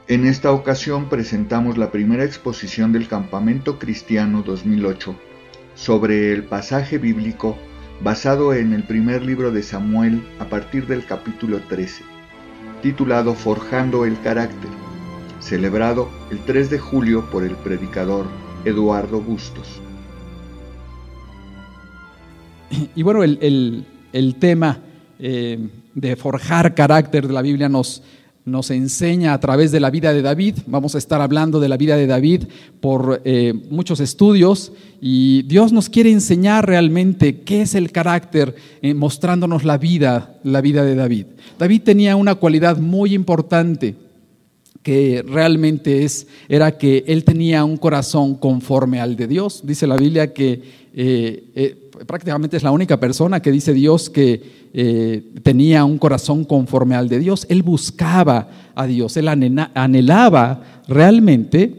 En esta ocasión presentamos la primera exposición del Campamento Cristiano 2008 sobre el pasaje bíblico basado en el primer libro de Samuel a partir del capítulo 13, titulado Forjando el Carácter, celebrado el 3 de julio por el predicador Eduardo Bustos. Y bueno, el tema de forjar carácter de la Biblia nos enseña a través de la vida de David. Vamos a estar hablando de la vida de David por muchos estudios, y Dios nos quiere enseñar realmente qué es el carácter, mostrándonos la vida de David. David tenía una cualidad muy importante que realmente era que él tenía un corazón conforme al de Dios. Dice la Biblia que prácticamente es la única persona que dice Dios que tenía un corazón conforme al de Dios. Él buscaba a Dios, él anhelaba realmente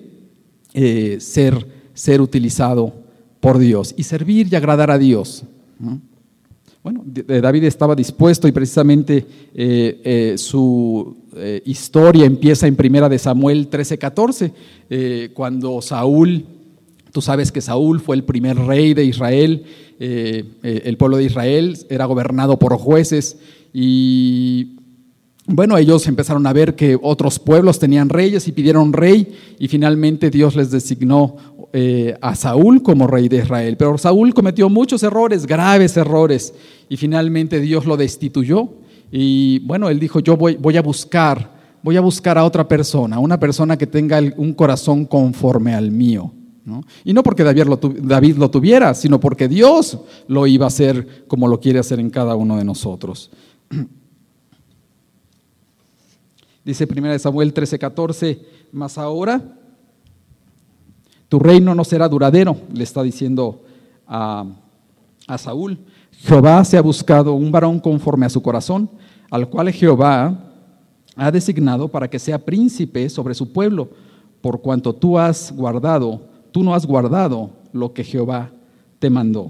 ser utilizado por Dios y servir y agradar a Dios. Bueno, David estaba dispuesto, y precisamente su historia empieza en 1 de Samuel 13:14, cuando Saúl, tú sabes que Saúl fue el primer rey de Israel. El pueblo de Israel era gobernado por jueces, y bueno, ellos empezaron a ver que otros pueblos tenían reyes y pidieron rey, y finalmente Dios les designó a Saúl como rey de Israel. Pero Saúl cometió muchos errores, graves errores, y finalmente Dios lo destituyó. Y bueno, él dijo: yo voy a buscar a otra persona, una persona que tenga un corazón conforme al mío, ¿no? Y no porque David lo tuviera, sino porque Dios lo iba a hacer como lo quiere hacer en cada uno de nosotros. Dice 1 Samuel 13:14, mas ahora tu reino no será duradero, le está diciendo a Saúl. Jehová se ha buscado un varón conforme a su corazón, al cual Jehová ha designado para que sea príncipe sobre su pueblo, por cuanto tú no has guardado lo que Jehová te mandó.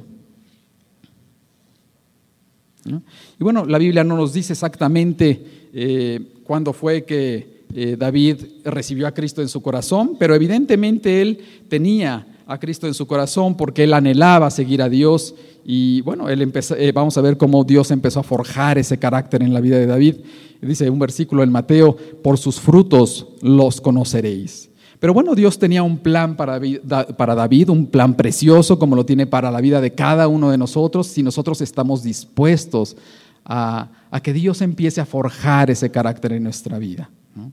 ¿No? Y bueno, la Biblia no nos dice exactamente cuándo fue que David recibió a Cristo en su corazón, pero evidentemente él tenía a Cristo en su corazón porque él anhelaba seguir a Dios. Y bueno, vamos a ver cómo Dios empezó a forjar ese carácter en la vida de David. Dice un versículo en Mateo: por sus frutos los conoceréis. Pero bueno, Dios tenía un plan para David, un plan precioso como lo tiene para la vida de cada uno de nosotros, si nosotros estamos dispuestos a que Dios empiece a forjar ese carácter en nuestra vida, ¿no?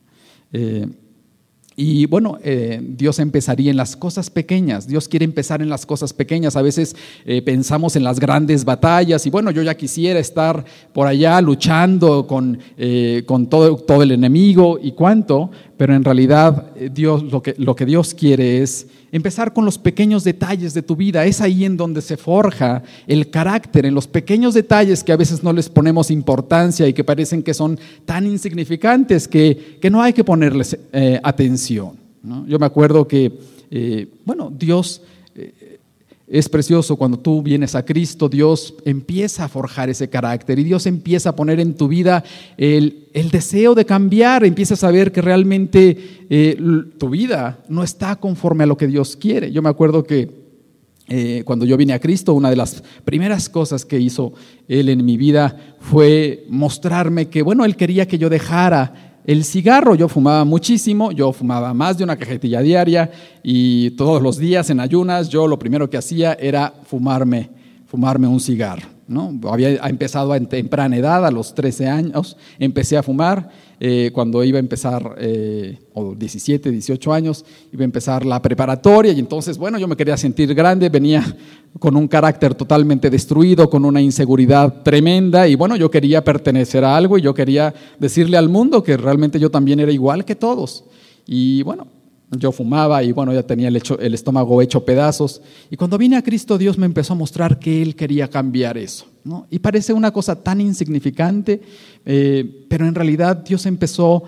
Y bueno, Dios empezaría en las cosas pequeñas. Dios quiere empezar en las cosas pequeñas. A veces pensamos en las grandes batallas, y bueno, yo ya quisiera estar por allá luchando con todo el enemigo y cuánto, pero en realidad Dios, lo que Dios quiere es empezar con los pequeños detalles de tu vida. Es ahí en donde se forja el carácter, en los pequeños detalles que a veces no les ponemos importancia y que parecen que son tan insignificantes que no hay que ponerles atención, ¿no? Yo me acuerdo que, Dios es precioso cuando tú vienes a Cristo. Dios empieza a forjar ese carácter y Dios empieza a poner en tu vida el deseo de cambiar. Empiezas a ver que realmente tu vida no está conforme a lo que Dios quiere. Yo me acuerdo que cuando yo vine a Cristo, una de las primeras cosas que hizo Él en mi vida fue mostrarme que, Él quería que yo dejara el cigarro. Yo fumaba muchísimo, yo fumaba más de una cajetilla diaria, y todos los días en ayunas yo lo primero que hacía era fumarme un cigarro, ¿no? Había empezado a temprana edad, a los 13 años empecé a fumar. Cuando iba a empezar, o 17, 18 años, iba a empezar la preparatoria, y entonces, yo me quería sentir grande, venía con un carácter totalmente destruido, con una inseguridad tremenda, y yo quería pertenecer a algo, y yo quería decirle al mundo que realmente yo también era igual que todos. Y yo fumaba, y ya tenía el estómago hecho pedazos. Y cuando vine a Cristo, Dios me empezó a mostrar que Él quería cambiar eso, ¿no? Y parece una cosa tan insignificante, pero en realidad Dios empieza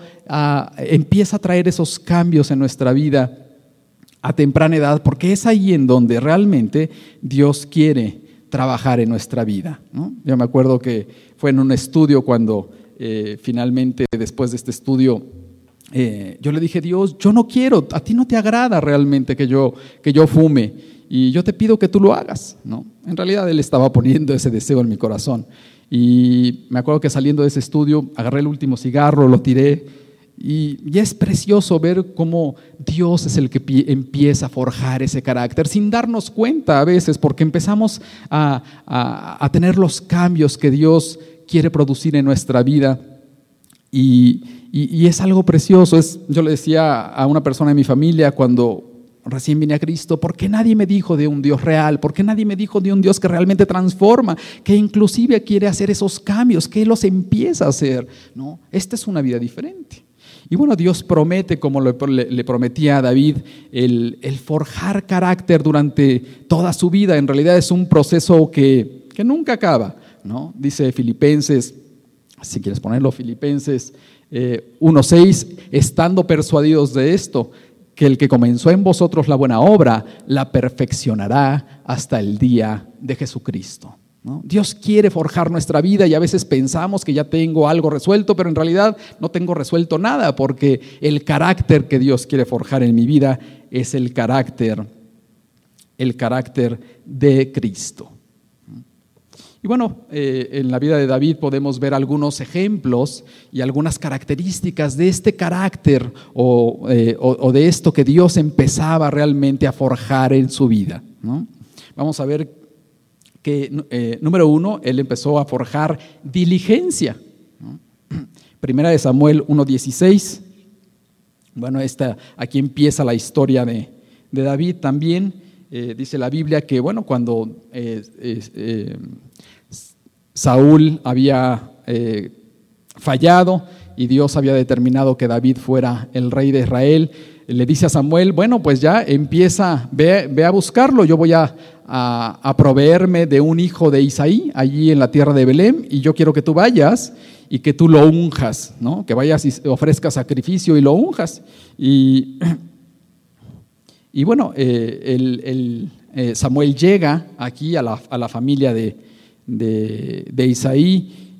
a traer esos cambios en nuestra vida a temprana edad, porque es ahí en donde realmente Dios quiere trabajar en nuestra vida, ¿no? Yo me acuerdo que fue en un estudio cuando finalmente, después de este estudio, yo le dije, Dios, yo no quiero, a ti no te agrada realmente que yo fume, y yo te pido que tú lo hagas, ¿no? En realidad Él estaba poniendo ese deseo en mi corazón. Y me acuerdo que saliendo de ese estudio, agarré el último cigarro, lo tiré, y es precioso ver cómo Dios es el que empieza a forjar ese carácter, sin darnos cuenta a veces, porque empezamos a tener los cambios que Dios quiere producir en nuestra vida. Y es algo precioso. Yo le decía a una persona de mi familia cuando recién vine a Cristo, ¿por qué nadie me dijo de un Dios real? ¿Por qué nadie me dijo de un Dios que realmente transforma, que inclusive quiere hacer esos cambios, que los empieza a hacer? ¿No? Esta es una vida diferente. Y bueno, Dios promete, como le prometía a David, el forjar carácter durante toda su vida. En realidad es un proceso que nunca acaba, ¿no? Dice Filipenses, si quieres ponerlo, Filipenses 1:6, estando persuadidos de esto, que el que comenzó en vosotros la buena obra, la perfeccionará hasta el día de Jesucristo, ¿no? Dios quiere forjar nuestra vida y a veces pensamos que ya tengo algo resuelto, pero en realidad no tengo resuelto nada, porque el carácter que Dios quiere forjar en mi vida es el carácter de Cristo. Y bueno, en la vida de David podemos ver algunos ejemplos y algunas características de este carácter o de esto que Dios empezaba realmente a forjar en su vida, ¿no? Vamos a ver que, número 1, él empezó a forjar diligencia, ¿no? Primera de Samuel 1:16. Bueno, aquí empieza la historia de David también. Dice la Biblia que, bueno, cuando Saúl había fallado y Dios había determinado que David fuera el rey de Israel, le dice a Samuel, bueno, pues ya empieza, ve a buscarlo, yo voy a proveerme de un hijo de Isaí allí en la tierra de Belén, y yo quiero que tú vayas y que tú lo unjas, ¿no? Que vayas y ofrezcas sacrificio y lo unjas. Y bueno, Samuel llega aquí a la familia de Isaí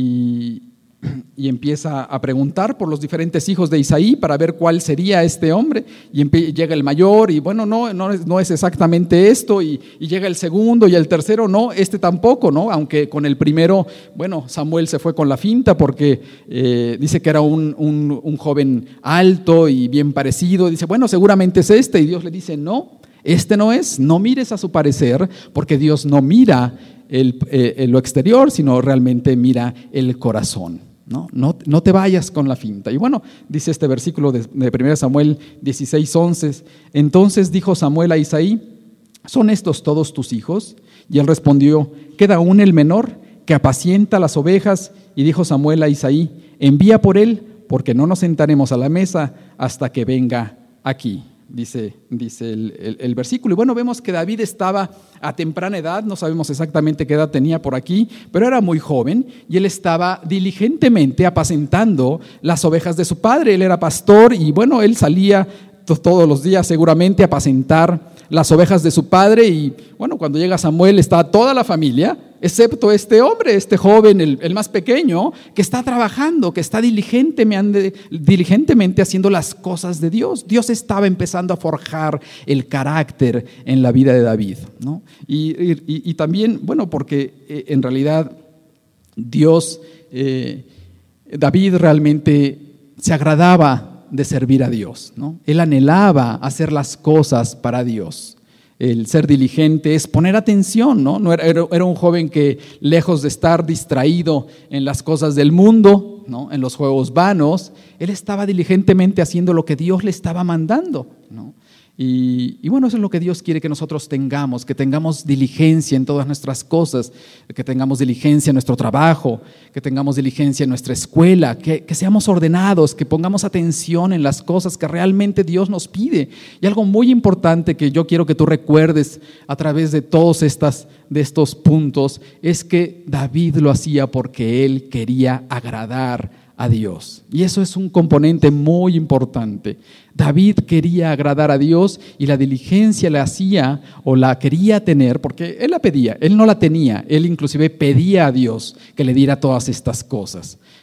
y empieza a preguntar por los diferentes hijos de Isaí para ver cuál sería este hombre, y llega el mayor y bueno, no es exactamente esto, y llega el segundo y el tercero, no, este tampoco, ¿no? Aunque con el primero, bueno, Samuel se fue con la finta porque dice que era un joven alto y bien parecido, dice, bueno, seguramente es este, y Dios le dice, no, este no es, no mires a su parecer, porque Dios no mira lo exterior, sino realmente mira el corazón. No te vayas con la finta. Y bueno, dice este versículo de 1 Samuel 16:11, entonces dijo Samuel a Isaí, ¿son estos todos tus hijos? Y él respondió, queda aún el menor, que apacienta las ovejas. Y dijo Samuel a Isaí, envía por él, porque no nos sentaremos a la mesa hasta que venga aquí. Dice el versículo. Y bueno, vemos que David estaba a temprana edad, no sabemos exactamente qué edad tenía por aquí, pero era muy joven y él estaba diligentemente apacentando las ovejas de su padre. Él era pastor y bueno, él salía todos los días seguramente a apacentar las ovejas de su padre. Y bueno, cuando llega Samuel está toda la familia, excepto este hombre, este joven, el más pequeño, que está trabajando, que está diligentemente haciendo las cosas de Dios. Dios estaba empezando a forjar el carácter en la vida de David, ¿no? Y también, bueno, porque en realidad David realmente se agradaba de servir a Dios, ¿no? Él anhelaba hacer las cosas para Dios. El ser diligente es poner atención, ¿no? Era un joven que, lejos de estar distraído en las cosas del mundo, ¿no? En los juegos vanos, él estaba diligentemente haciendo lo que Dios le estaba mandando, ¿no? Y bueno, eso es lo que Dios quiere que nosotros tengamos, que tengamos diligencia en todas nuestras cosas, que tengamos diligencia en nuestro trabajo, que tengamos diligencia en nuestra escuela, que seamos ordenados, que pongamos atención en las cosas que realmente Dios nos pide. Y algo muy importante que yo quiero que tú recuerdes a través de todos de estos puntos es que David lo hacía porque él quería agradar a Dios. Y eso es un componente muy importante. David quería agradar a Dios y la diligencia la hacía o la quería tener porque él la pedía, él no la tenía, él inclusive pedía a Dios que le diera todas estas cosas.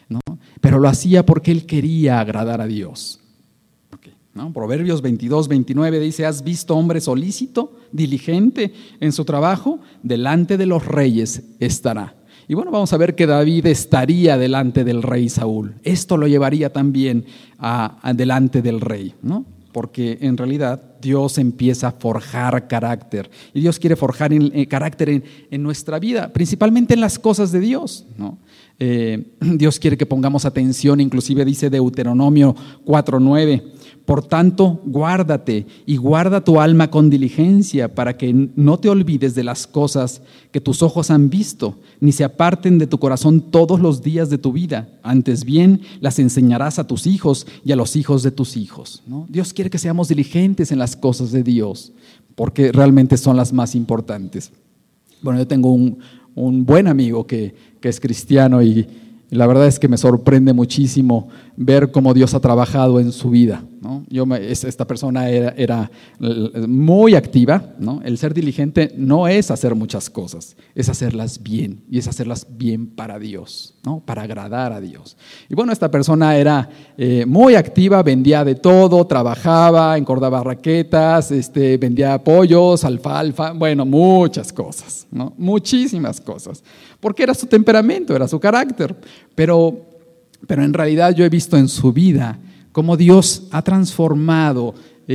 ¿no? Pero lo hacía porque él quería agradar a Dios. Okay, ¿no? Proverbios 22-29 dice: ¿has visto hombre solícito, diligente en su trabajo? Delante de los reyes estará. Y bueno, vamos a ver que David estaría delante del rey Saúl. Esto lo llevaría también delante del rey, ¿no? Porque en realidad Dios empieza a forjar carácter. Y Dios quiere forjar carácter en nuestra vida, principalmente en las cosas de Dios, ¿no? Dios quiere que pongamos atención, inclusive dice Deuteronomio 4:9: por tanto, guárdate y guarda tu alma con diligencia, para que no te olvides de las cosas que tus ojos han visto, ni se aparten de tu corazón todos los días de tu vida. Antes bien, las enseñarás a tus hijos y a los hijos de tus hijos, ¿no? Dios quiere que seamos diligentes en las cosas de Dios, porque realmente son las más importantes. Bueno, yo tengo un buen amigo que es cristiano y la verdad es que me sorprende muchísimo ver cómo Dios ha trabajado en su vida, ¿no? Esta persona era muy activa, ¿no? El ser diligente no es hacer muchas cosas, es hacerlas bien, y es hacerlas bien para Dios, ¿no? Para agradar a Dios. Y bueno, esta persona era muy activa, vendía de todo, trabajaba, encordaba raquetas, vendía pollos, alfalfa, bueno, muchas cosas, ¿no? Muchísimas cosas, porque era su temperamento, era su carácter. Pero en realidad yo he visto en su vida cómo Dios ha transformado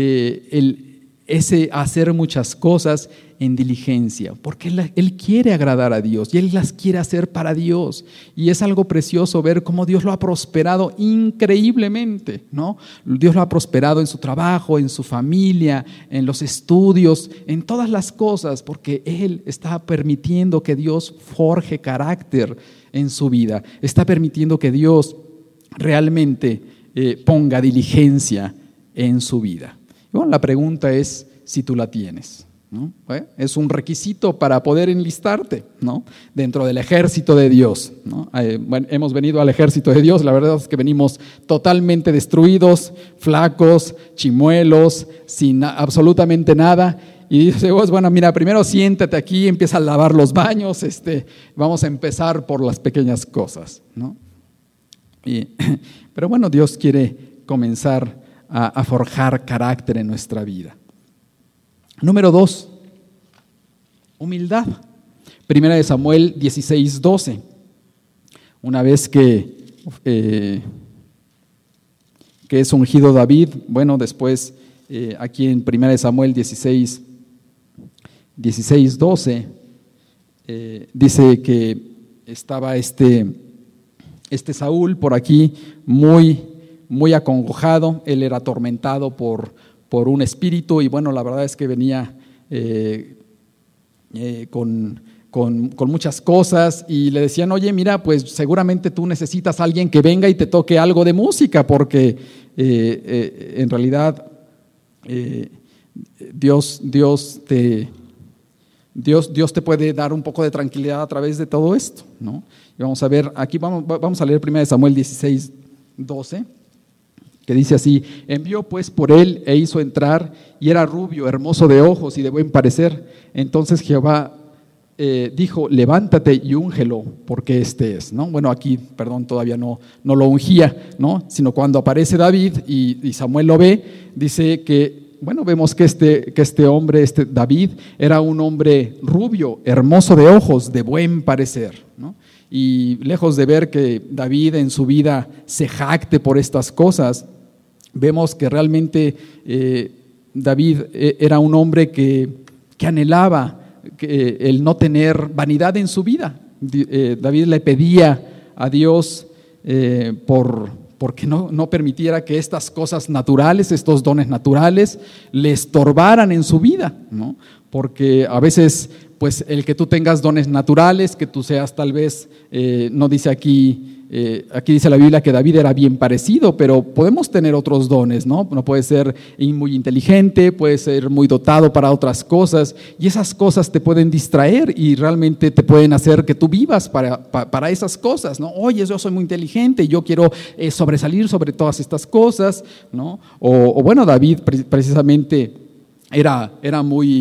ese hacer muchas cosas en diligencia, porque Él quiere agradar a Dios y Él las quiere hacer para Dios. Y es algo precioso ver cómo Dios lo ha prosperado increíblemente, ¿no? Dios lo ha prosperado en su trabajo, en su familia, en los estudios, en todas las cosas, porque Él está permitiendo que Dios forje carácter en su vida. Está permitiendo que Dios realmente ponga diligencia en su vida. Y bueno, la pregunta es si tú la tienes, ¿no? Es un requisito para poder enlistarte, ¿no? Dentro del ejército de Dios, ¿no? Bueno, hemos venido al ejército de Dios, la verdad es que venimos totalmente destruidos, flacos, chimuelos, sin absolutamente nada. Y dice: bueno, mira, primero siéntate aquí, empieza a lavar los baños, vamos a empezar por las pequeñas cosas, ¿no? Pero bueno, Dios quiere comenzar a forjar carácter en nuestra vida. Número 2, humildad. Primera de Samuel 16:12. Una vez que es ungido David, bueno, después aquí en Primera de Samuel 16:12 dice que estaba este Saúl por aquí muy acongojado. Él era atormentado por un espíritu y bueno, la verdad es que venía con muchas cosas y le decían: oye, mira, pues seguramente tú necesitas a alguien que venga y te toque algo de música, porque en realidad Dios te puede dar un poco de tranquilidad a través de todo esto, ¿no? Y vamos a ver, aquí vamos a leer 1 Samuel 16:12, que dice así: envió pues por él e hizo entrar, y era rubio, hermoso de ojos y de buen parecer. Entonces Jehová dijo: levántate y úngelo, porque este es, ¿no? Bueno, aquí, perdón, todavía no lo ungía, ¿no? Sino cuando aparece David y Samuel lo ve, dice que, bueno, vemos que este hombre, David, era un hombre rubio, hermoso de ojos, de buen parecer, ¿no? Y lejos de ver que David en su vida se jacte por estas cosas, vemos que realmente David era un hombre que anhelaba el no tener vanidad en su vida. David le pedía a Dios porque no permitiera que estas cosas naturales, estos dones naturales, le estorbaran en su vida, ¿no? Porque a veces, pues el que tú tengas dones naturales, que tú seas tal vez, no dice aquí dice la Biblia que David era bien parecido, pero podemos tener otros dones, ¿no? No puede ser muy inteligente, puede ser muy dotado para otras cosas, y esas cosas te pueden distraer y realmente te pueden hacer que tú vivas para esas cosas, ¿no? Oye, yo soy muy inteligente, yo quiero sobresalir sobre todas estas cosas, ¿no? O bueno, David precisamente era muy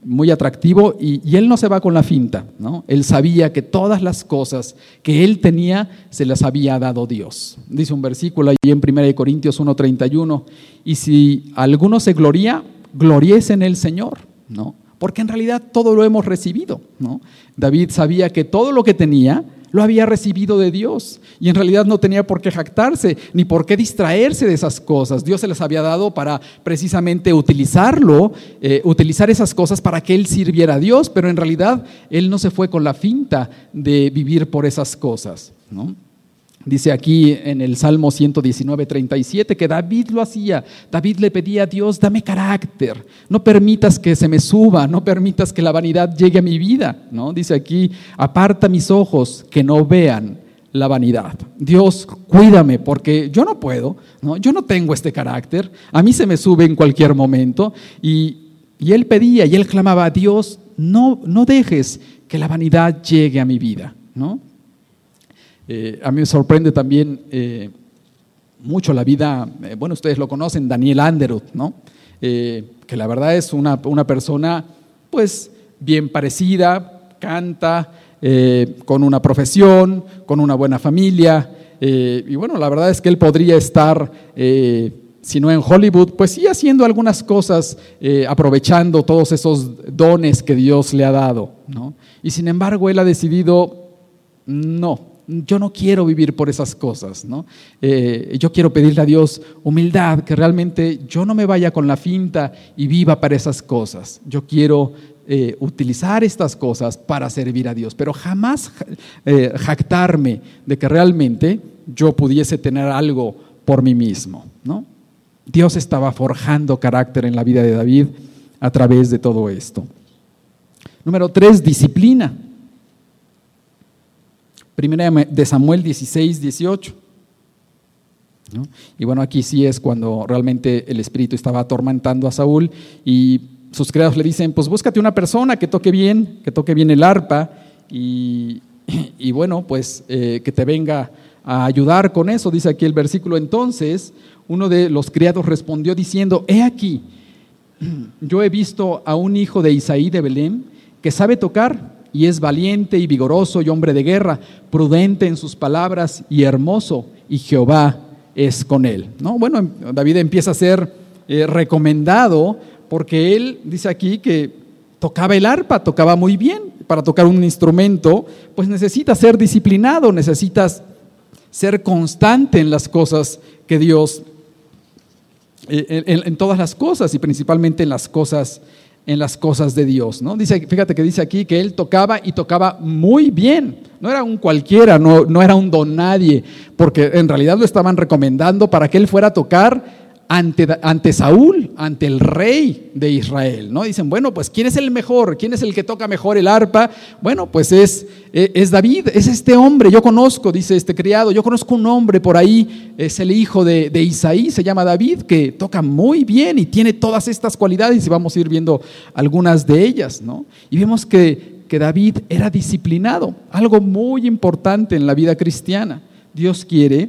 muy atractivo y él no se va con la finta, ¿no? Él sabía que todas las cosas que él tenía se las había dado Dios. Dice un versículo ahí en 1 Corintios 1:31, y si alguno se gloría, gloríese en el Señor, ¿no? Porque en realidad todo lo hemos recibido, ¿no? David sabía que todo lo que tenía lo había recibido de Dios y en realidad no tenía por qué jactarse ni por qué distraerse de esas cosas. Dios se las había dado para precisamente utilizar esas cosas para que él sirviera a Dios, pero en realidad él no se fue con la finta de vivir por esas cosas, ¿no? Dice aquí en el Salmo 119:37 que David lo hacía. David le pedía a Dios: dame carácter, no permitas que se me suba, no permitas que la vanidad llegue a mi vida, ¿no? Dice aquí: aparta mis ojos que no vean la vanidad. Dios, cuídame porque yo no puedo, ¿no? Yo no tengo este carácter, a mí se me sube en cualquier momento. Y él pedía y él clamaba a Dios: no dejes que la vanidad llegue a mi vida, ¿no? A mí me sorprende también mucho la vida, bueno, ustedes lo conocen, Daniel Anderuth, ¿no? Que la verdad es una persona pues bien parecida, canta, con una profesión, con una buena familia, y bueno, la verdad es que él podría estar, si no en Hollywood, pues sí haciendo algunas cosas, aprovechando todos esos dones que Dios le ha dado, ¿no? Y sin embargo él ha decidido: no, yo no quiero vivir por esas cosas, ¿no? Yo quiero pedirle a Dios humildad, que realmente yo no me vaya con la finta y viva para esas cosas. Yo quiero utilizar estas cosas para servir a Dios, pero jamás jactarme de que realmente yo pudiese tener algo por mí mismo, ¿no? Dios estaba forjando carácter en la vida de David a través de todo esto. Número 3, disciplina. Primera de Samuel 16:18, ¿no? Y bueno, aquí sí es cuando realmente el espíritu estaba atormentando a Saúl y sus criados le dicen: pues búscate una persona que toque bien el arpa y bueno, pues que te venga a ayudar con eso. Dice aquí el versículo: entonces uno de los criados respondió diciendo: he aquí, yo he visto a un hijo de Isaí de Belén que sabe tocar y es valiente y vigoroso y hombre de guerra, prudente en sus palabras y hermoso, y Jehová es con él, ¿no? Bueno, David empieza a ser recomendado porque él dice aquí que tocaba el arpa, tocaba muy bien. Para tocar un instrumento, pues necesitas ser disciplinado, necesitas ser constante en las cosas que Dios, en todas las cosas y principalmente en las cosas de Dios, ¿no? Fíjate que dice aquí que él tocaba y tocaba muy bien. No era un cualquiera, no era un don nadie, porque en realidad lo estaban recomendando para que él fuera a tocar ante Saúl, ante el rey de Israel, ¿no? Dicen: bueno, pues ¿quién es el mejor? ¿Quién es el que toca mejor el arpa? Bueno, pues es David, es este hombre. Yo conozco, dice este criado, yo conozco un hombre por ahí, es el hijo de Isaí, se llama David, que toca muy bien y tiene todas estas cualidades, y vamos a ir viendo algunas de ellas, ¿no? Y vemos que David era disciplinado, algo muy importante en la vida cristiana. Dios quiere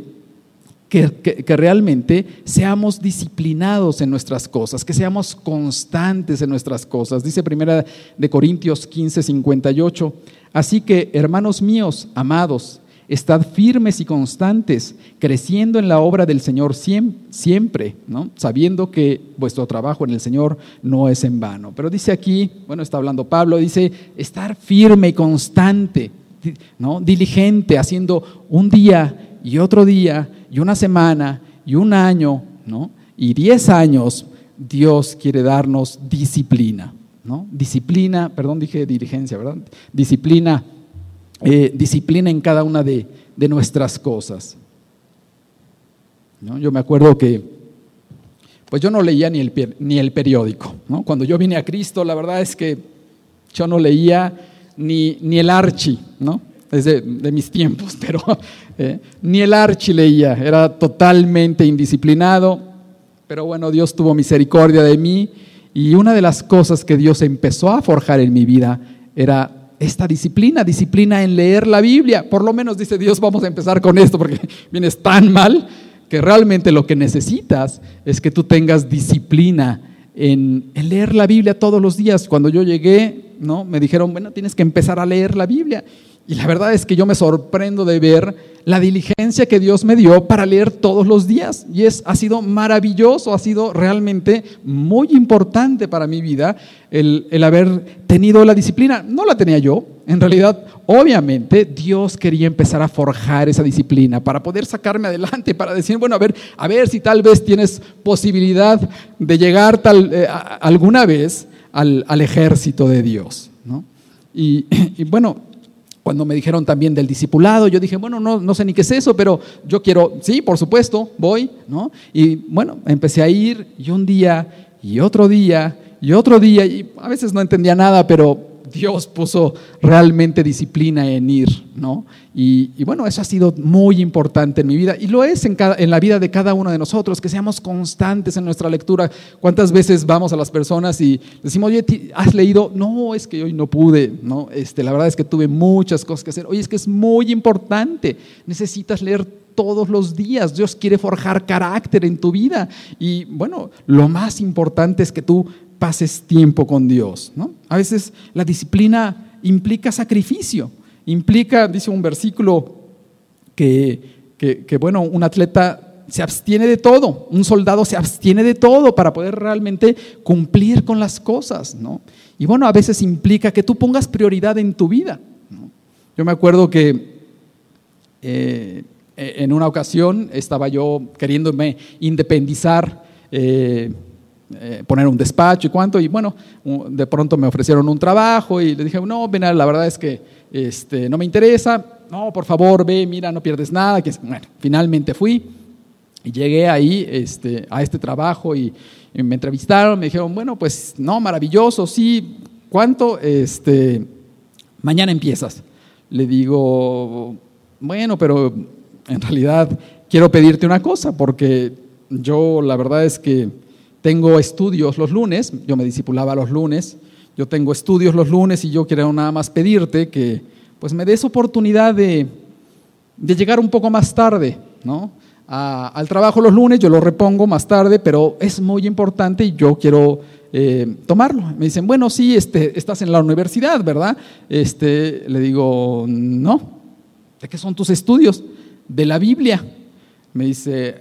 que realmente seamos disciplinados en nuestras cosas, que seamos constantes en nuestras cosas. Dice 1 Corintios 15:58, así que, hermanos míos, amados, estad firmes y constantes, creciendo en la obra del Señor siempre, ¿no? Sabiendo que vuestro trabajo en el Señor no es en vano. Pero dice aquí, bueno, está hablando Pablo, dice estar firme y constante, ¿no? Diligente, haciendo un día y otro día, y una semana, y un año, ¿no? Y 10 años. Dios quiere darnos disciplina, ¿no? Disciplina, perdón, dije diligencia, ¿verdad? Disciplina en cada una de nuestras cosas, ¿no? Yo me acuerdo que pues yo no leía ni el periódico, ¿no? Cuando yo vine a Cristo, la verdad es que yo no leía ni el Archie, ¿no? Es de mis tiempos, pero ni el Archie leía, era totalmente indisciplinado, pero bueno, Dios tuvo misericordia de mí, y una de las cosas que Dios empezó a forjar en mi vida era esta disciplina en leer la Biblia. Por lo menos dice Dios: vamos a empezar con esto porque vienes tan mal que realmente lo que necesitas es que tú tengas disciplina en leer la Biblia todos los días. Cuando yo llegué, ¿no?, me dijeron, bueno, tienes que empezar a leer la Biblia. Y la verdad es que yo me sorprendo de ver la diligencia que Dios me dio para leer todos los días. Y ha sido maravilloso, ha sido realmente muy importante para mi vida el haber tenido la disciplina. No la tenía yo, en realidad, obviamente Dios quería empezar a forjar esa disciplina para poder sacarme adelante, para decir, bueno, a ver si tal vez tienes posibilidad de llegar alguna vez al ejército de Dios, ¿no? Y bueno, cuando me dijeron también del discipulado, yo dije, bueno, no sé ni qué es eso, pero yo quiero, sí, por supuesto, voy, ¿no? Y bueno, empecé a ir, y un día, y otro día, y otro día, y a veces no entendía nada, pero Dios puso realmente disciplina en ir, ¿no? Y bueno, eso ha sido muy importante en mi vida, y lo es en la vida de cada uno de nosotros, que seamos constantes en nuestra lectura. ¿Cuántas veces vamos a las personas y decimos, oye, ¿has leído? No, es que hoy no pude, ¿no? La verdad es que tuve muchas cosas que hacer. Oye, es que es muy importante, necesitas leer todos los días. Dios quiere forjar carácter en tu vida, y bueno, lo más importante es que tú pases tiempo con Dios, ¿no? A veces la disciplina implica sacrificio, implica, dice un versículo, que bueno, un atleta se abstiene de todo, un soldado se abstiene de todo para poder realmente cumplir con las cosas, ¿no? Y bueno, a veces implica que tú pongas prioridad en tu vida, ¿no? Yo me acuerdo que en una ocasión estaba yo queriéndome independizar, poner un despacho y bueno, de pronto me ofrecieron un trabajo y le dije, no, ven, la verdad es que no me interesa, no, por favor, ve, mira, no pierdes nada. Bueno, finalmente fui y llegué ahí a este trabajo y me entrevistaron, me dijeron, bueno, pues no, maravilloso, sí, ¿cuánto? Mañana empiezas. Le digo, bueno, pero en realidad quiero pedirte una cosa, porque yo la verdad es que tengo estudios los lunes, yo me discipulaba los lunes, yo tengo estudios los lunes y yo quiero nada más pedirte que pues me des oportunidad de llegar un poco más tarde, ¿no? Al trabajo los lunes, yo lo repongo más tarde, pero es muy importante y yo quiero tomarlo. Me dicen, bueno, sí, estás en la universidad, ¿verdad? Le digo, no. ¿De qué son tus estudios? De la Biblia. Me dice,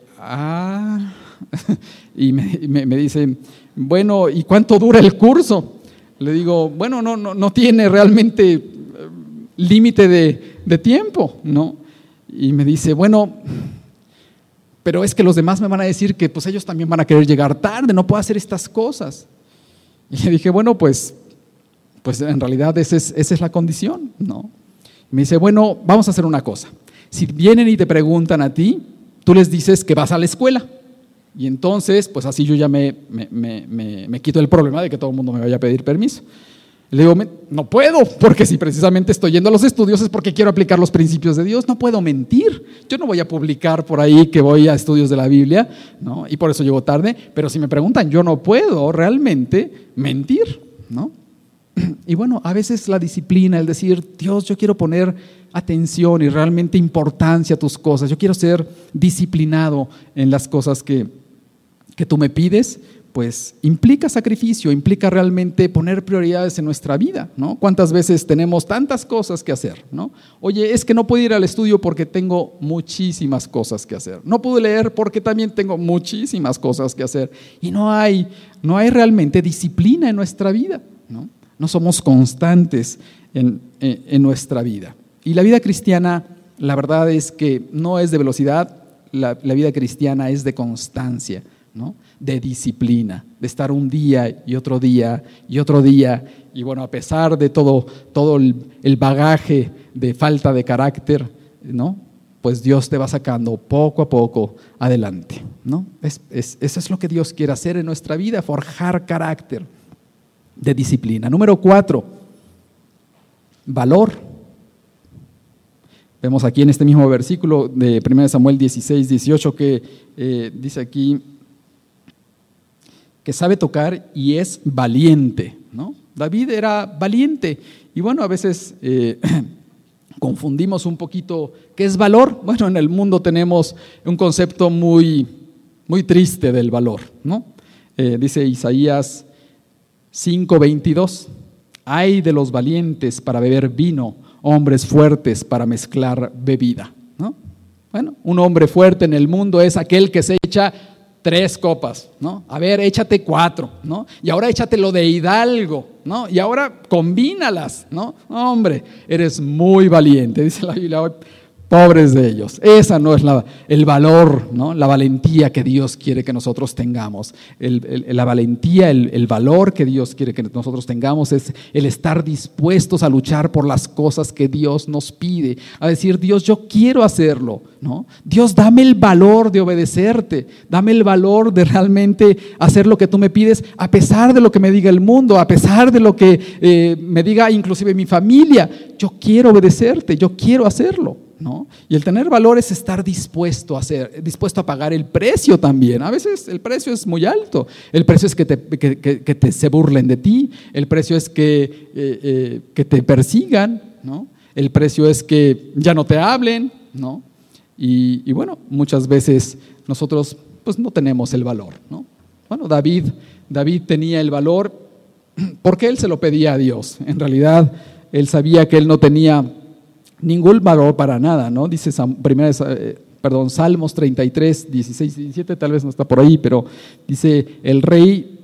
y me dice, bueno, ¿y cuánto dura el curso? Le digo, bueno, no tiene realmente límite de tiempo, ¿no? Y me dice, bueno, pero es que los demás me van a decir que pues ellos también van a querer llegar tarde, no puedo hacer estas cosas. Y le dije, bueno, pues en realidad esa es la condición, ¿no? Y me dice, bueno, vamos a hacer una cosa. Si vienen y te preguntan a ti, tú les dices que vas a la escuela. Y entonces, pues así yo ya me quito el problema de que todo el mundo me vaya a pedir permiso. Le digo, no puedo, porque si precisamente estoy yendo a los estudios es porque quiero aplicar los principios de Dios, no puedo mentir. Yo no voy a publicar por ahí que voy a estudios de la Biblia, ¿no? Y por eso llego tarde, pero si me preguntan, yo no puedo realmente mentir, ¿no? Y bueno, a veces la disciplina, el decir, Dios, yo quiero poner atención y realmente importancia a tus cosas, yo quiero ser disciplinado en las cosas que tú me pides, pues implica sacrificio, implica realmente poner prioridades en nuestra vida, ¿no? ¿Cuántas veces tenemos tantas cosas que hacer, ¿no? Oye, es que no puedo ir al estudio porque tengo muchísimas cosas que hacer. No puedo leer porque también tengo muchísimas cosas que hacer. Y no hay realmente disciplina en nuestra vida, ¿no? No somos constantes en nuestra vida. Y la vida cristiana, la verdad es que no es de velocidad, la vida cristiana es de constancia, ¿no? De disciplina, de estar un día y otro día y otro día. Y bueno, a pesar de todo el bagaje de falta de carácter, ¿no? Pues Dios te va sacando poco a poco adelante, ¿no? Eso es lo que Dios quiere hacer en nuestra vida, forjar carácter de disciplina. Número 4, valor. Vemos aquí en este mismo versículo de 1 Samuel 16, 18 que dice aquí que sabe tocar y es valiente, ¿no? David era valiente y bueno, a veces confundimos un poquito qué es valor. Bueno, en el mundo tenemos un concepto muy, muy triste del valor, ¿no? Dice Isaías 5:22, ay de los valientes para beber vino, hombres fuertes para mezclar bebida, ¿no? Bueno, un hombre fuerte en el mundo es aquel que se echa 3 copas, ¿no? A ver, échate 4, ¿no? Y ahora échate lo de Hidalgo, ¿no? Y ahora combínalas, ¿no? Hombre, eres muy valiente, dice la Biblia hoy. Pobres de ellos. Esa no es el valor, ¿no? La valentía que Dios quiere que nosotros tengamos. La valentía, el valor que Dios quiere que nosotros tengamos es el estar dispuestos a luchar por las cosas que Dios nos pide. A decir, Dios, yo quiero hacerlo, ¿no? Dios, dame el valor de obedecerte. Dame el valor de realmente hacer lo que tú me pides, a pesar de lo que me diga el mundo, a pesar de lo que me diga inclusive mi familia. Yo quiero obedecerte, yo quiero hacerlo, ¿no? Y el tener valor es estar dispuesto a pagar el precio también. A veces el precio es muy alto. El precio es que se burlen de ti. El precio es que te persigan, ¿no? El precio es que ya no te hablen, ¿no? Y bueno, muchas veces nosotros pues no tenemos el valor, ¿no? Bueno, David tenía el valor porque él se lo pedía a Dios. En realidad, él sabía que él no tenía ningún valor para nada, ¿no? Dice Salmos 33, 16 y 17, tal vez no está por ahí, pero dice, el rey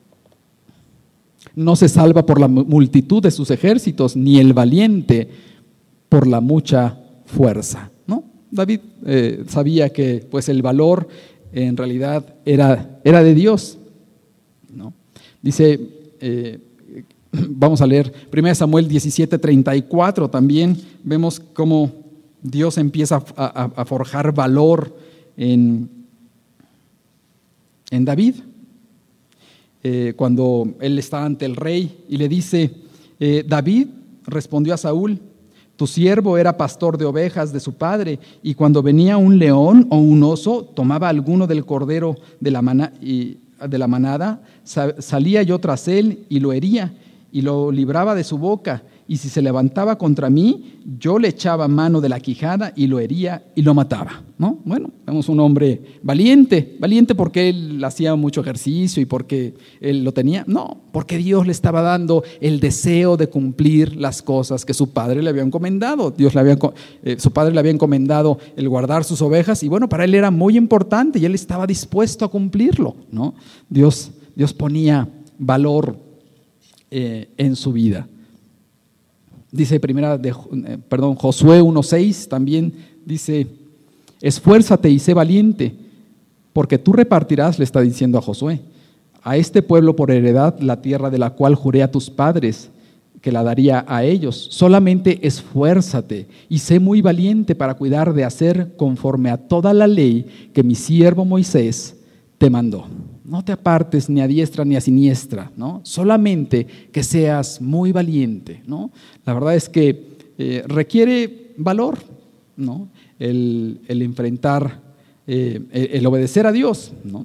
no se salva por la multitud de sus ejércitos, ni el valiente por la mucha fuerza, ¿no? David sabía que pues el valor en realidad era de Dios, ¿no? Dice, vamos a leer 1 Samuel 17:34, también vemos cómo Dios empieza a forjar valor en David, cuando él está ante el rey y le dice, David respondió a Saúl, tu siervo era pastor de ovejas de su padre, y cuando venía un león o un oso, tomaba alguno del cordero de la manada, salía yo tras él y lo hería, y lo libraba de su boca, y si se levantaba contra mí, yo le echaba mano de la quijada y lo hería y lo mataba, ¿no? Bueno, vemos un hombre valiente porque él hacía mucho ejercicio y porque él lo tenía, no, porque Dios le estaba dando el deseo de cumplir las cosas que su padre le había encomendado. Su padre le había encomendado el guardar sus ovejas, y bueno, para él era muy importante y él estaba dispuesto a cumplirlo, ¿no? Dios ponía valor en su vida. Dice Josué 1:6 también dice, esfuérzate y sé valiente, porque tú repartirás, le está diciendo a Josué, a este pueblo por heredad la tierra de la cual juré a tus padres que la daría a ellos. Solamente esfuérzate y sé muy valiente para cuidar de hacer conforme a toda la ley que mi siervo Moisés te mandó. No te apartes ni a diestra ni a siniestra, ¿no? Solamente que seas muy valiente, ¿no? La verdad es que requiere valor, ¿no? El enfrentar, el obedecer a Dios, ¿no?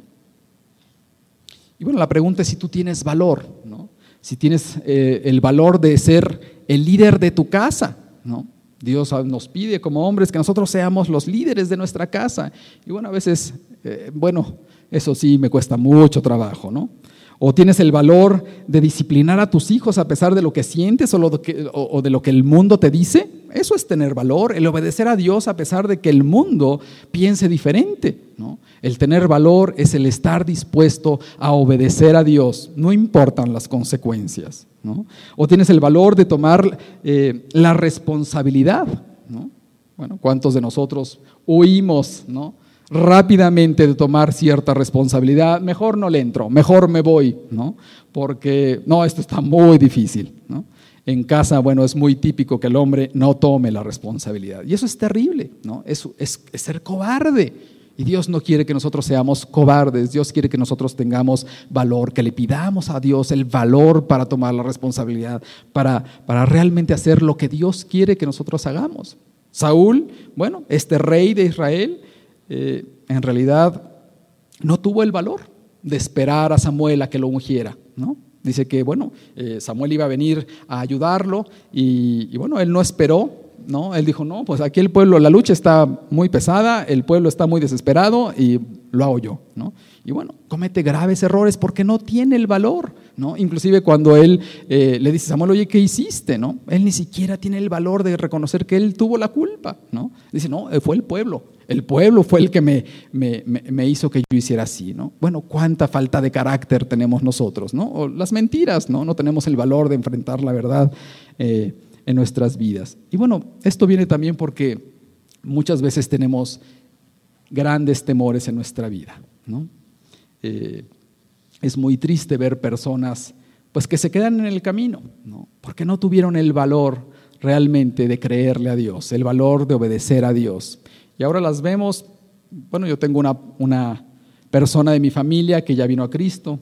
Y bueno, la pregunta es si tú tienes valor, ¿no? Si tienes el valor de ser el líder de tu casa, ¿no? Dios nos pide como hombres que nosotros seamos los líderes de nuestra casa. Y bueno, a veces, eso sí me cuesta mucho trabajo, ¿no? O tienes el valor de disciplinar a tus hijos a pesar de lo que sientes o de lo que el mundo te dice. Eso es tener valor, el obedecer a Dios a pesar de que el mundo piense diferente, ¿no? El tener valor es el estar dispuesto a obedecer a Dios, no importan las consecuencias, ¿no? O tienes el valor de tomar la responsabilidad, ¿no? Bueno, ¿cuántos de nosotros huimos, ¿no? rápidamente de tomar cierta responsabilidad? Mejor no le entro, mejor me voy, ¿no? Porque no, esto está muy difícil, ¿no? En casa, bueno, es muy típico que el hombre no tome la responsabilidad, y eso es terrible, ¿no? Eso es ser cobarde, y Dios no quiere que nosotros seamos cobardes. Dios quiere que nosotros tengamos valor, que le pidamos a Dios el valor para tomar la responsabilidad, para realmente hacer lo que Dios quiere que nosotros hagamos. Saúl, bueno, este rey de Israel, en realidad no tuvo el valor de esperar a Samuel a que lo ungiera, ¿no? Dice que, bueno, Samuel iba a venir a ayudarlo y bueno, él no esperó, ¿no? Él dijo, no, pues aquí el pueblo, la lucha está muy pesada, el pueblo está muy desesperado y lo hago yo, ¿no? Y bueno, comete graves errores porque no tiene el valor, ¿no? Inclusive cuando él le dice a Samuel, oye, ¿qué hiciste, no? Él ni siquiera tiene el valor de reconocer que él tuvo la culpa, ¿no? Dice, no, fue el pueblo fue el que me hizo que yo hiciera así, ¿no? Bueno, cuánta falta de carácter tenemos nosotros, ¿no? O las mentiras, ¿no? No tenemos el valor de enfrentar la verdad en nuestras vidas. Y bueno, esto viene también porque muchas veces tenemos grandes temores en nuestra vida, ¿no? Es muy triste ver personas pues, que se quedan en el camino, ¿no? Porque no tuvieron el valor realmente de creerle a Dios, el valor de obedecer a Dios. Y ahora las vemos, bueno, yo tengo una persona de mi familia que ya vino a Cristo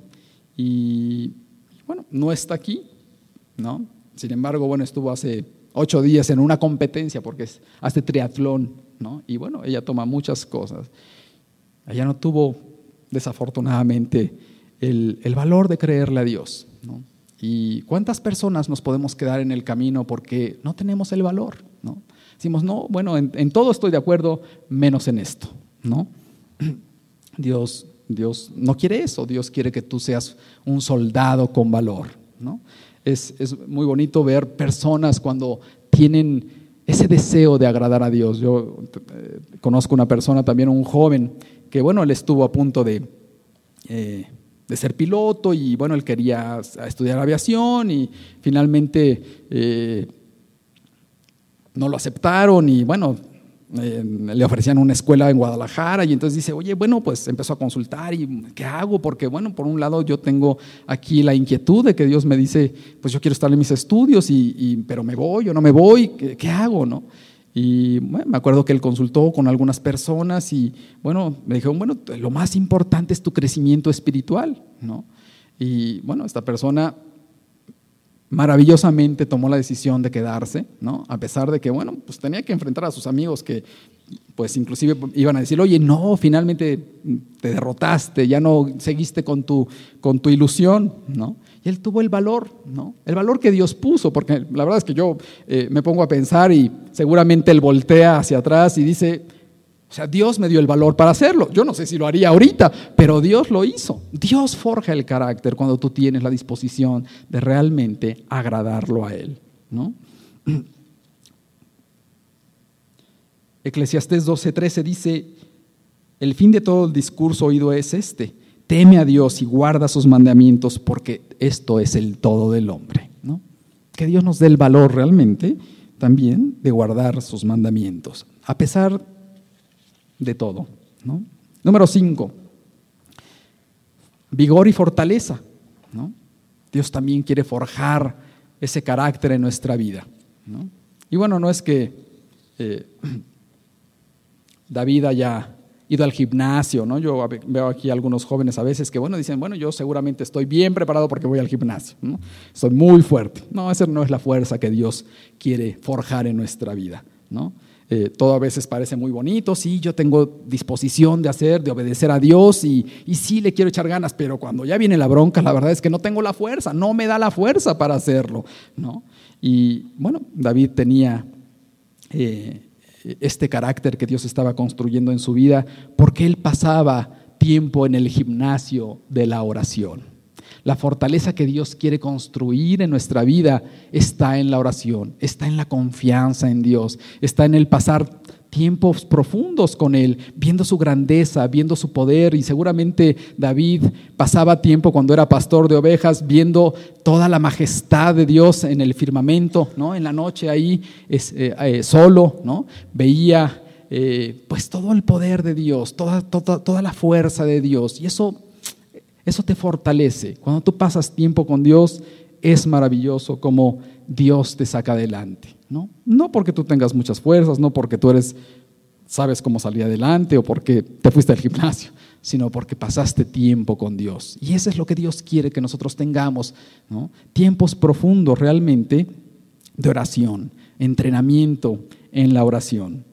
y bueno, no está aquí, ¿no? Sin embargo, bueno, estuvo hace 8 días en una competencia porque hace triatlón, ¿no? Y bueno, ella toma muchas cosas. Ella no tuvo, desafortunadamente, el valor de creerle a Dios, ¿no? ¿Y cuántas personas nos podemos quedar en el camino porque no tenemos el valor, ¿no? Decimos, no, bueno, en todo estoy de acuerdo, menos en esto, ¿no? Dios no quiere eso, Dios quiere que tú seas un soldado con valor, ¿no? Es muy bonito ver personas cuando tienen ese deseo de agradar a Dios. Yo conozco una persona, también un joven, que bueno, él estuvo a punto de ser piloto y bueno, él quería estudiar aviación y finalmente no lo aceptaron y bueno, le ofrecían una escuela en Guadalajara y entonces dice, oye, bueno, pues empezó a consultar y ¿qué hago? Porque bueno, por un lado yo tengo aquí la inquietud de que Dios me dice, pues yo quiero estar en mis estudios pero me voy o no me voy, ¿qué hago, no? Y bueno, me acuerdo que él consultó con algunas personas y bueno, me dijeron, bueno, lo más importante es tu crecimiento espiritual, ¿no? Y bueno, esta persona maravillosamente tomó la decisión de quedarse, ¿no? A pesar de que, bueno, pues tenía que enfrentar a sus amigos que, pues inclusive iban a decir, oye, no, finalmente te derrotaste, ya no seguiste con tu ilusión, ¿no? Y él tuvo el valor, ¿no? El valor que Dios puso, porque la verdad es que yo me pongo a pensar y seguramente él voltea hacia atrás y dice, o sea, Dios me dio el valor para hacerlo. Yo no sé si lo haría ahorita, pero Dios lo hizo. Dios forja el carácter cuando tú tienes la disposición de realmente agradarlo a Él, ¿no? Eclesiastés 12:13 dice, el fin de todo el discurso oído es este, teme a Dios y guarda sus mandamientos porque esto es el todo del hombre, ¿no? Que Dios nos dé el valor realmente también de guardar sus mandamientos, a pesar de todo, ¿no? Número 5, vigor y fortaleza, ¿no? Dios también quiere forjar ese carácter en nuestra vida, ¿no? Y bueno, no es que David haya ido al gimnasio, ¿no? Yo veo aquí algunos jóvenes a veces que, bueno, dicen, bueno, yo seguramente estoy bien preparado porque voy al gimnasio, ¿no? Soy muy fuerte. No, esa no es la fuerza que Dios quiere forjar en nuestra vida, ¿no? Todo a veces parece muy bonito, sí, yo tengo disposición de obedecer a Dios y sí le quiero echar ganas, pero cuando ya viene la bronca, la verdad es que no tengo la fuerza, no me da la fuerza para hacerlo, ¿no? Y bueno, David tenía este carácter que Dios estaba construyendo en su vida porque él pasaba tiempo en el gimnasio de la oración. La fortaleza que Dios quiere construir en nuestra vida está en la oración, está en la confianza en Dios, está en el pasar tiempos profundos con Él, viendo su grandeza, viendo su poder. Y seguramente David pasaba tiempo cuando era pastor de ovejas viendo toda la majestad de Dios en el firmamento, ¿no? En la noche ahí solo, ¿no? Veía pues todo el poder de Dios, toda la fuerza de Dios, y eso te fortalece. Cuando tú pasas tiempo con Dios, es maravilloso como Dios te saca adelante, ¿no? No porque tú tengas muchas fuerzas, no porque tú sabes cómo salir adelante o porque te fuiste al gimnasio, sino porque pasaste tiempo con Dios. Y eso es lo que Dios quiere que nosotros tengamos, ¿no? Tiempos profundos realmente de oración, entrenamiento en la oración.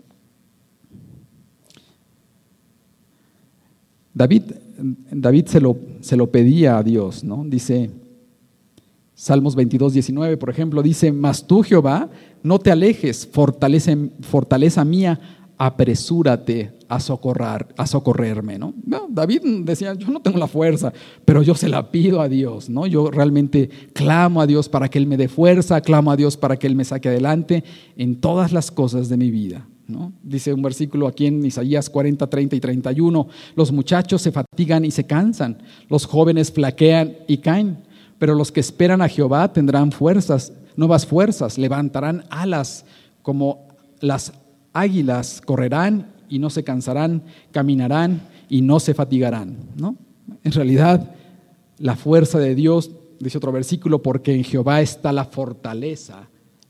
David se lo pedía a Dios, ¿no? Dice, Salmos 22:19, por ejemplo, dice, mas tú, Jehová, no te alejes, fortaleza mía, apresúrate a socorrerme, ¿no? No, David decía, yo no tengo la fuerza, pero yo se la pido a Dios, ¿no? Yo realmente clamo a Dios para que Él me dé fuerza, clamo a Dios para que Él me saque adelante en todas las cosas de mi vida, ¿no? Dice un versículo aquí en Isaías 40, 30 y 31, los muchachos se fatigan y se cansan, los jóvenes flaquean y caen, pero los que esperan a Jehová tendrán fuerzas, nuevas fuerzas, levantarán alas como las águilas, correrán y no se cansarán, caminarán y no se fatigarán, ¿no? En realidad, la fuerza de Dios, dice otro versículo, porque en Jehová está la fortaleza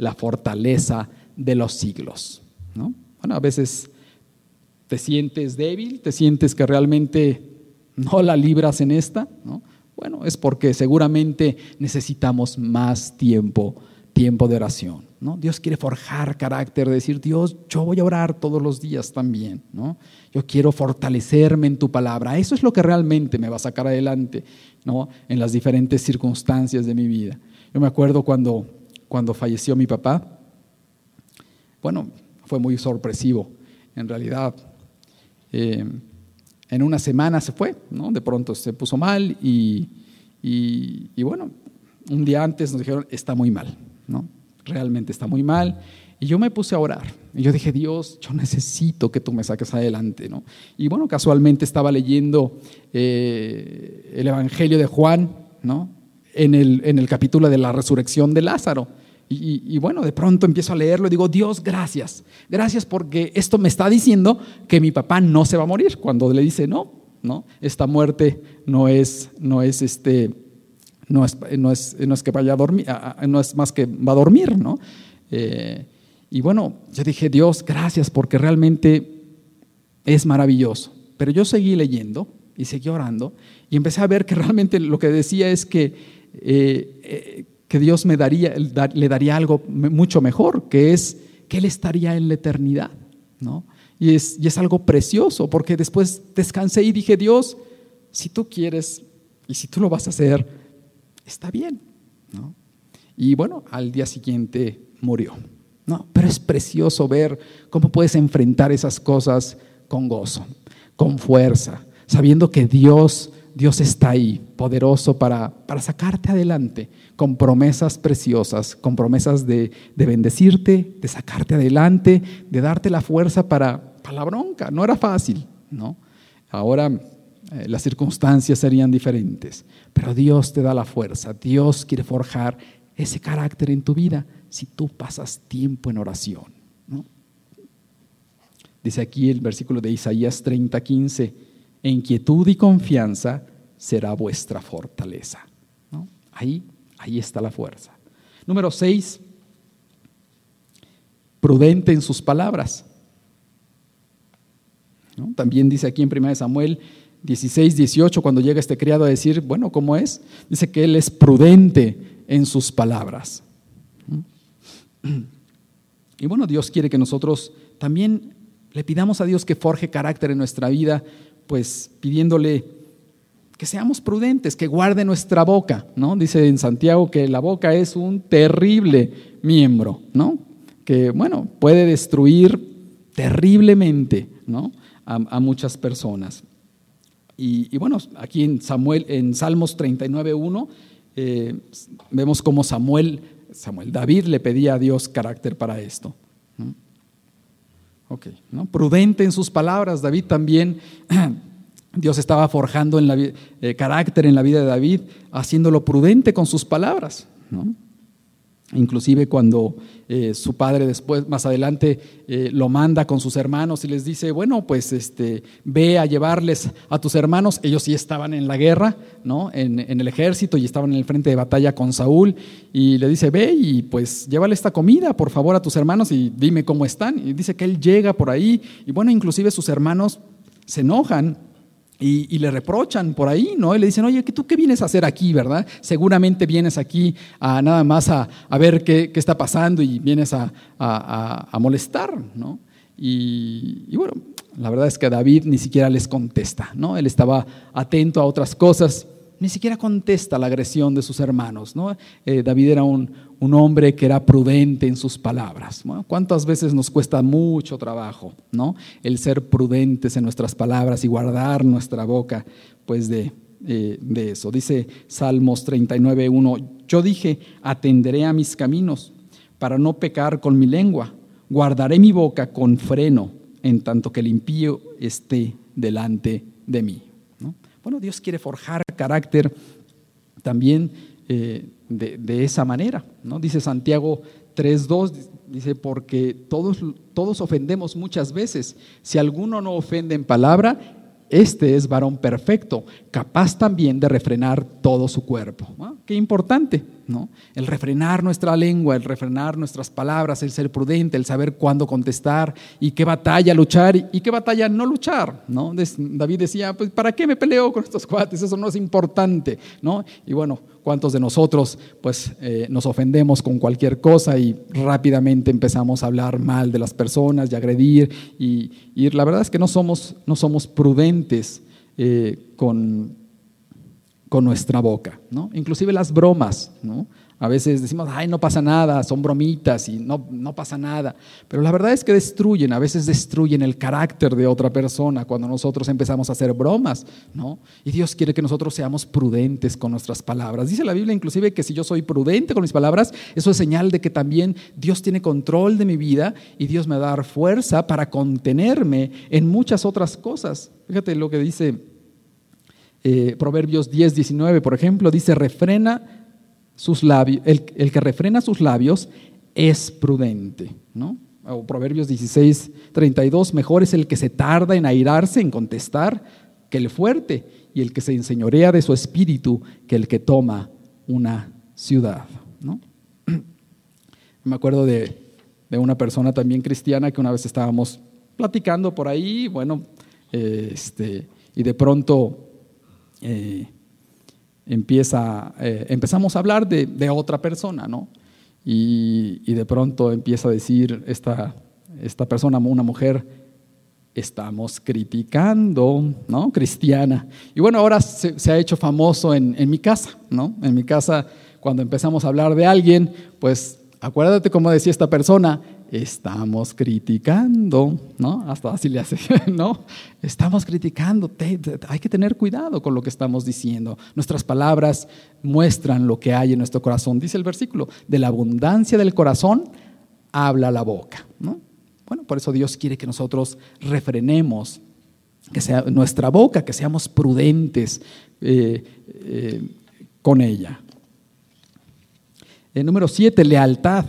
de los siglos, ¿no? Bueno, a veces te sientes débil, te sientes que realmente no la libras en esta, ¿no? Bueno, es porque seguramente necesitamos más tiempo de oración, ¿no? Dios quiere forjar carácter, decir, Dios, yo voy a orar todos los días también, ¿no? Yo quiero fortalecerme en tu palabra. Eso es lo que realmente me va a sacar adelante, ¿no? En las diferentes circunstancias de mi vida. Yo me acuerdo cuando falleció mi papá. Bueno, fue muy sorpresivo. En realidad, en una semana se fue, ¿no? De pronto se puso mal y bueno, un día antes nos dijeron, está muy mal, ¿no? Realmente está muy mal. Y yo me puse a orar. Y yo dije, Dios, yo necesito que tú me saques adelante, ¿no? Y bueno, casualmente estaba leyendo el Evangelio de Juan, ¿no? En el capítulo de la resurrección de Lázaro. Y bueno, de pronto empiezo a leerlo y digo, Dios, gracias porque esto me está diciendo que mi papá no se va a morir. Cuando le dice, no, esta muerte no es que vaya a dormir, no es más que va a dormir, ¿no? Y bueno, yo dije, Dios, gracias porque realmente es maravilloso. Pero yo seguí leyendo y seguí orando y empecé a ver que realmente lo que decía es que Dios le daría algo mucho mejor, que es que Él estaría en la eternidad, ¿no? Y es algo precioso, porque después descansé y dije, Dios, si tú quieres y si tú lo vas a hacer, está bien, ¿no? Y bueno, al día siguiente murió, ¿no? Pero es precioso ver cómo puedes enfrentar esas cosas con gozo, con fuerza, sabiendo que Dios está ahí, poderoso para sacarte adelante, con promesas preciosas, con promesas de bendecirte, de sacarte adelante, de darte la fuerza para la bronca. No era fácil, ¿no? Ahora las circunstancias serían diferentes, pero Dios te da la fuerza. Dios quiere forjar ese carácter en tu vida si tú pasas tiempo en oración, ¿no? Dice aquí el versículo de Isaías 30:15, en quietud y confianza será vuestra fortaleza, ¿no? Ahí está la fuerza. Número 6, prudente en sus palabras, ¿no? También dice aquí en 1 Samuel 16:18, cuando llega este criado a decir, bueno, ¿cómo es? Dice que él es prudente en sus palabras. Y bueno, Dios quiere que nosotros también le pidamos a Dios que forje carácter en nuestra vida, pues pidiéndole que seamos prudentes, que guarde nuestra boca, ¿no? Dice en Santiago que la boca es un terrible miembro, ¿no? Que, bueno, puede destruir terriblemente, ¿no? a muchas personas. Y bueno, aquí en Salmos 39:1, vemos cómo David le pedía a Dios carácter para esto, ¿no? Okay, ¿no? Prudente en sus palabras. David también, Dios estaba forjando carácter en la vida de David, haciéndolo prudente con sus palabras, ¿no? Inclusive cuando su padre después, más adelante, lo manda con sus hermanos y les dice, bueno, pues ve a llevarles a tus hermanos. Ellos sí estaban en la guerra, ¿no? En el ejército, y estaban en el frente de batalla con Saúl, y le dice, ve y pues llévale esta comida por favor a tus hermanos y dime cómo están. Y dice que él llega por ahí y bueno, inclusive sus hermanos se enojan y le reprochan por ahí, ¿no? Y le dicen, oye, ¿tú qué vienes a hacer aquí, verdad? Seguramente vienes aquí nada más a ver qué está pasando y vienes a molestar, ¿no? Y bueno, la verdad es que David ni siquiera les contesta, ¿no? Él estaba atento a otras cosas ni siquiera contesta la agresión de sus hermanos, ¿no? David era un hombre que era prudente en sus palabras. Bueno, ¿cuántas veces nos cuesta mucho trabajo, ¿no? El ser prudentes en nuestras palabras y guardar nuestra boca, pues de eso. Dice Salmos 39:1, yo dije, atenderé a mis caminos para no pecar con mi lengua, guardaré mi boca con freno, en tanto que el impío esté delante de mí, ¿no? Bueno, Dios quiere forjar carácter también de esa manera, ¿no? Dice Santiago 3:2, dice, porque todos ofendemos muchas veces. Si alguno no ofende en palabra, este es varón perfecto, capaz también de refrenar todo su cuerpo. ¿No? Qué importante, ¿no? El refrenar nuestra lengua, el refrenar nuestras palabras, el ser prudente, el saber cuándo contestar y qué batalla luchar y qué batalla no luchar, ¿no? David decía, pues ¿para qué me peleo con estos cuates? Eso no es importante, ¿no? Y bueno, ¿cuántos de nosotros pues nos ofendemos con cualquier cosa y rápidamente empezamos a hablar mal de las personas y agredir? Y la verdad es que no somos prudentes con nuestra boca, ¿no? Inclusive las bromas, ¿no? A veces decimos, ay, no pasa nada, son bromitas y no pasa nada. Pero la verdad es que a veces destruyen el carácter de otra persona cuando nosotros empezamos a hacer bromas, ¿no? Y Dios quiere que nosotros seamos prudentes con nuestras palabras. Dice la Biblia inclusive que si yo soy prudente con mis palabras, eso es señal de que también Dios tiene control de mi vida y Dios me va a dar fuerza para contenerme en muchas otras cosas. Fíjate lo que dice Proverbios 10:19, por ejemplo, dice, refrena sus labios, el que refrena sus labios es prudente, ¿no? O Proverbios 16:32, mejor es el que se tarda en airarse, en contestar, que el fuerte, y el que se enseñorea de su espíritu, que el que toma una ciudad, ¿no? Me acuerdo de una persona también cristiana que una vez estábamos platicando por ahí, bueno, y de pronto empezamos a hablar de otra persona, ¿no? Y de pronto empieza a decir esta persona, una mujer, estamos criticando, ¿no? Cristiana. Y bueno, ahora se ha hecho famoso en mi casa, ¿no? En mi casa, cuando empezamos a hablar de alguien, pues acuérdate cómo decía esta persona, estamos criticando, ¿no? Hasta así le hace, ¿no? Estamos criticando, hay que tener cuidado con lo que estamos diciendo. Nuestras palabras muestran lo que hay en nuestro corazón. Dice el versículo, de la abundancia del corazón habla la boca, ¿no? Bueno, por eso Dios quiere que nosotros refrenemos, que sea nuestra boca, que seamos prudentes con ella. Número 7, lealtad.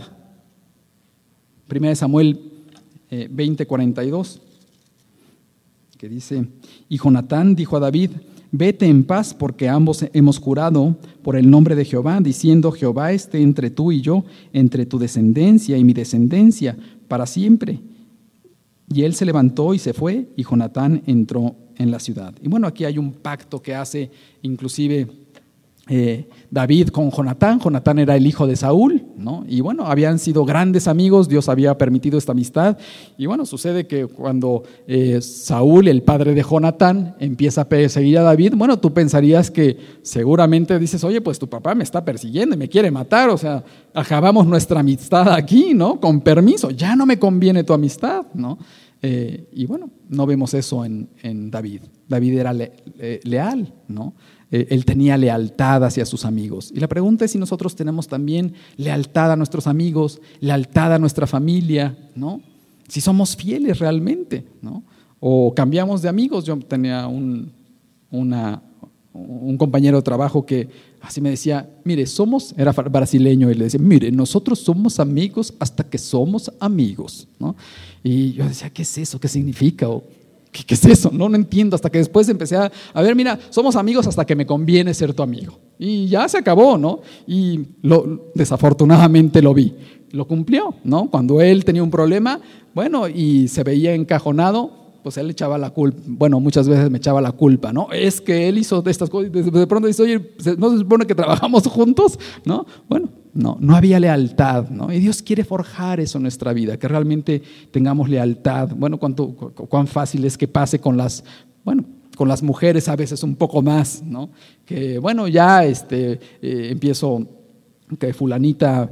1 Samuel 20:42, que dice, y Jonatán dijo a David, vete en paz porque ambos hemos jurado por el nombre de Jehová, diciendo, Jehová esté entre tú y yo, entre tu descendencia y mi descendencia, para siempre. Y él se levantó y se fue, y Jonatán entró en la ciudad. Y bueno, aquí hay un pacto que hace inclusive David con Jonatán. Jonatán era el hijo de Saúl, ¿no? Y bueno, habían sido grandes amigos, Dios había permitido esta amistad. Y bueno, sucede que cuando Saúl, el padre de Jonatán, empieza a perseguir a David, bueno, tú pensarías que seguramente dices, oye, pues tu papá me está persiguiendo y me quiere matar, o sea, acabamos nuestra amistad aquí, ¿no? Con permiso, ya no me conviene tu amistad, ¿no? Y bueno, no vemos eso en David. David era leal, ¿no? Él tenía lealtad hacia sus amigos. Y la pregunta es si nosotros tenemos también lealtad a nuestros amigos, lealtad a nuestra familia, ¿no? Si somos fieles realmente, ¿no? O cambiamos de amigos. Yo tenía un compañero de trabajo que así me decía, mire, era brasileño, y le decía, mire, nosotros somos amigos hasta que somos amigos, ¿no? Y yo decía, ¿qué es eso? ¿Qué significa? ¿Qué es eso? No entiendo, hasta que después empecé a ver, mira, somos amigos hasta que me conviene ser tu amigo. Y ya se acabó, ¿no? Y desafortunadamente lo vi. Lo cumplió, ¿no? Cuando él tenía un problema, bueno, y se veía encajonado, pues él echaba la culpa. Bueno, muchas veces me echaba la culpa, ¿no? Es que él hizo de estas cosas, de pronto dice, oye, ¿no se supone que trabajamos juntos? ¿No? Bueno, no había lealtad, ¿no? Y Dios quiere forjar eso en nuestra vida, que realmente tengamos lealtad. Bueno, cuán fácil es que pase con con las mujeres a veces un poco más, ¿no? Que bueno, ya empiezo, que fulanita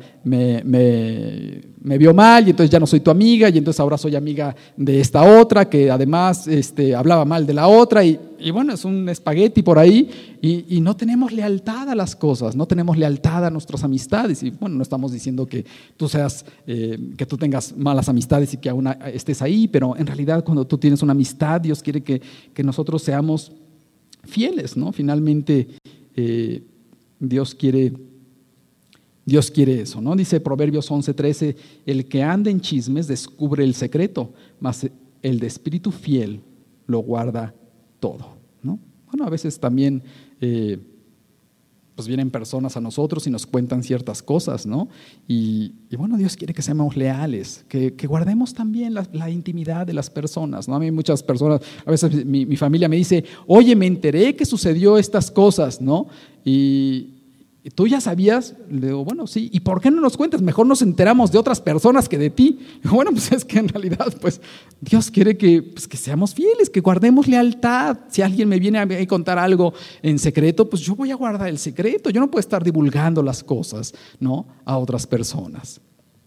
me vio mal y entonces ya no soy tu amiga y entonces ahora soy amiga de esta otra que además hablaba mal de la otra y bueno, es un espagueti por ahí y no tenemos lealtad a las cosas, no tenemos lealtad a nuestras amistades y bueno, no estamos diciendo que que tú tengas malas amistades y que aún estés ahí, pero en realidad cuando tú tienes una amistad, Dios quiere que nosotros seamos fieles, ¿no? Finalmente Dios quiere eso, ¿no? Dice Proverbios 11:13, el que anda en chismes descubre el secreto, mas el de espíritu fiel lo guarda todo, ¿no? Bueno, a veces también pues vienen personas a nosotros y nos cuentan ciertas cosas, ¿no? Y bueno, Dios quiere que seamos leales, que guardemos también la intimidad de las personas, ¿no? A mí muchas personas, a veces mi familia me dice, oye, me enteré que sucedió estas cosas, ¿no? Y ¿tú ya sabías? Le digo, bueno, sí. ¿Y por qué no nos cuentas? Mejor nos enteramos de otras personas que de ti. Bueno, pues es que en realidad, pues Dios quiere que seamos fieles, que guardemos lealtad. Si alguien me viene a contar algo en secreto, pues yo voy a guardar el secreto. Yo no puedo estar divulgando las cosas, ¿no?, a otras personas.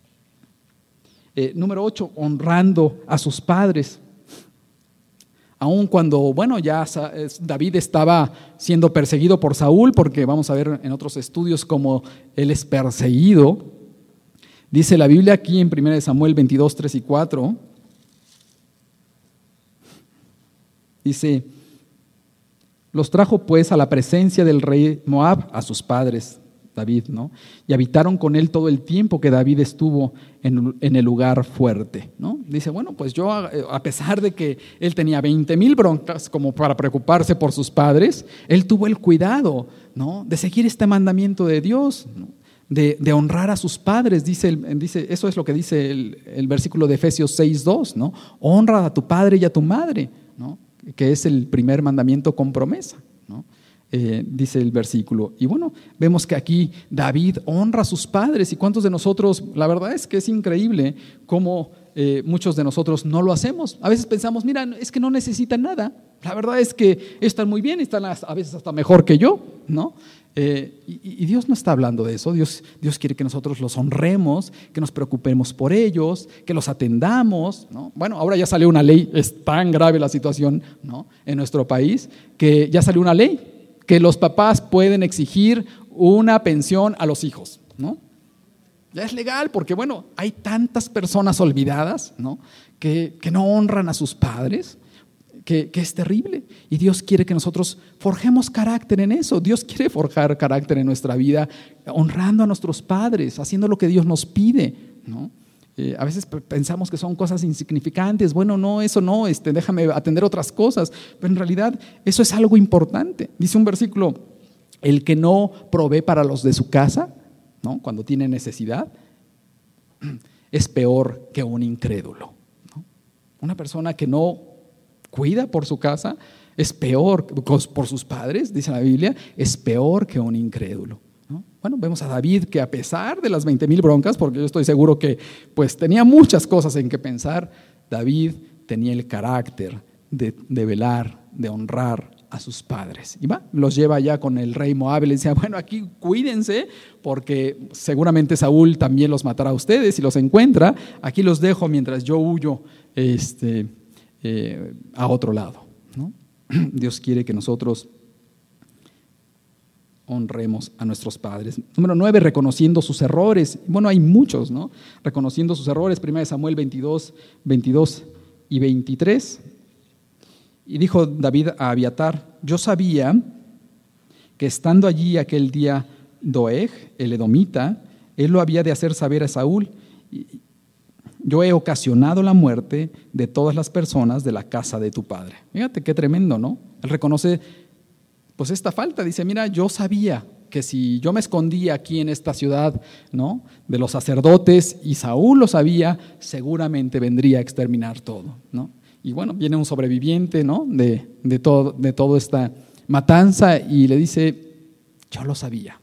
Número 8, honrando a sus padres. Aun cuando, bueno, ya David estaba siendo perseguido por Saúl, porque vamos a ver en otros estudios cómo él es perseguido. Dice la Biblia aquí en 1 Samuel 22, 3 y 4. Dice, los trajo pues a la presencia del rey Moab, a sus padres, David, ¿no? Y habitaron con él todo el tiempo que David estuvo en el lugar fuerte, ¿no? Dice, bueno, pues yo, a pesar de que él tenía 20,000 broncas como para preocuparse por sus padres, él tuvo el cuidado, ¿no?, de seguir este mandamiento de Dios, ¿no?, de honrar a sus padres. Dice, eso es lo que dice el versículo de Efesios 6:2, ¿no? Honra a tu padre y a tu madre, ¿no?, que es el primer mandamiento con promesa, ¿no? Dice el versículo. Y bueno, vemos que aquí David honra a sus padres. ¿Y cuántos de nosotros? La verdad es que es increíble cómo muchos de nosotros no lo hacemos. A veces pensamos, mira, es que no necesitan nada. La verdad es que están muy bien, están a veces hasta mejor que yo, ¿no? Y Dios no está hablando de eso. Dios quiere que nosotros los honremos, que nos preocupemos por ellos, que los atendamos, ¿no? Bueno, ahora ya salió una ley, es tan grave la situación, ¿no?, en nuestro país, que ya salió una ley que los papás pueden exigir una pensión a los hijos, ¿no? Ya es legal porque, bueno, hay tantas personas olvidadas, ¿no?, que no honran a sus padres, que es terrible. Y Dios quiere que nosotros forjemos carácter en eso. Dios quiere forjar carácter en nuestra vida, honrando a nuestros padres, haciendo lo que Dios nos pide, ¿no? A veces pensamos que son cosas insignificantes. Bueno, no, eso no, déjame atender otras cosas. Pero en realidad eso es algo importante. Dice un versículo, el que no provee para los de su casa, ¿no?, cuando tiene necesidad, es peor que un incrédulo, ¿no? Una persona que no cuida por su casa es peor, por sus padres, dice la Biblia, es peor que un incrédulo, ¿no? Bueno, vemos a David que a pesar de las 20,000 broncas, porque yo estoy seguro que pues tenía muchas cosas en que pensar, David tenía el carácter de velar, de honrar a sus padres. Y los lleva ya con el rey Moab y le dice, bueno, aquí cuídense porque seguramente Saúl también los matará a ustedes si los encuentra. Aquí los dejo mientras yo huyo a otro lado, ¿no? Dios quiere que nosotros honremos a nuestros padres. Número 9, reconociendo sus errores. Bueno, hay muchos, ¿no? Reconociendo sus errores. 1 Samuel 22 y 23. Y dijo David a Abiatar, yo sabía que estando allí aquel día Doeg, el edomita, él lo había de hacer saber a Saúl. Yo he ocasionado la muerte de todas las personas de la casa de tu padre. Fíjate qué tremendo, ¿no? Él reconoce pues esta falta. Dice, mira, yo sabía que si yo me escondía aquí en esta ciudad, ¿no?, de los sacerdotes y Saúl lo sabía, seguramente vendría a exterminar todo, ¿no? Y bueno, viene un sobreviviente, ¿no?, de toda esta matanza y le dice, yo lo sabía,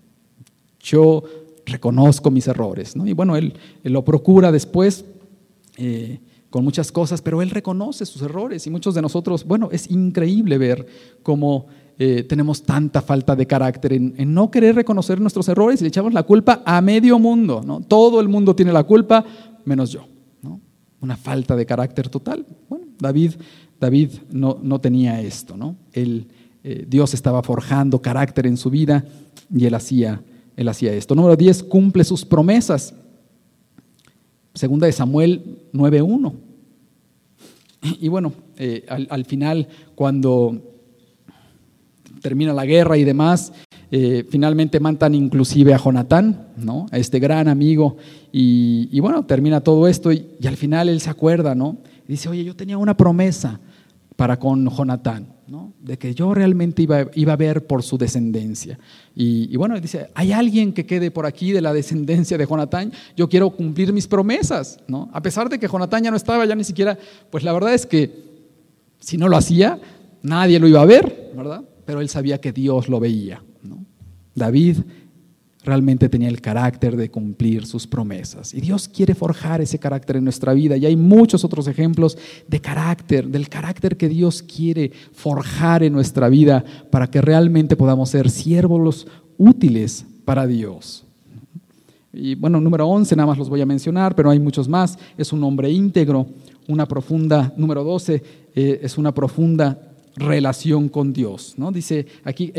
yo reconozco mis errores, ¿no? Y bueno, él lo procura después con muchas cosas, pero él reconoce sus errores y muchos de nosotros, bueno, es increíble ver cómo tenemos tanta falta de carácter en no querer reconocer nuestros errores y le echamos la culpa a medio mundo, ¿no? Todo el mundo tiene la culpa, menos yo, ¿no? Una falta de carácter total. Bueno, David no tenía esto, ¿no? Dios estaba forjando carácter en su vida y él hacía esto. Número 10, cumple sus promesas. Segunda de Samuel 9:1. Y bueno, al final, cuando termina la guerra y demás, finalmente matan inclusive a Jonatán, ¿no? A este gran amigo, y bueno, termina todo esto y al final él se acuerda, ¿no? Y dice, oye, yo tenía una promesa para con Jonatán, ¿no? De que yo realmente iba a ver por su descendencia. Y bueno, dice, ¿hay alguien que quede por aquí de la descendencia de Jonatán? Yo quiero cumplir mis promesas, ¿no? A pesar de que Jonatán ya no estaba, ya ni siquiera, pues la verdad es que si no lo hacía, nadie lo iba a ver, ¿verdad? Pero él sabía que Dios lo veía, ¿no? David realmente tenía el carácter de cumplir sus promesas. Y Dios quiere forjar ese carácter en nuestra vida. Y hay muchos otros ejemplos de carácter, del carácter que Dios quiere forjar en nuestra vida para que realmente podamos ser siervos útiles para Dios. Y bueno, número 11, nada más los voy a mencionar, pero hay muchos más. Es un hombre íntegro, número 12, es una profunda relación con Dios, ¿no? Dice aquí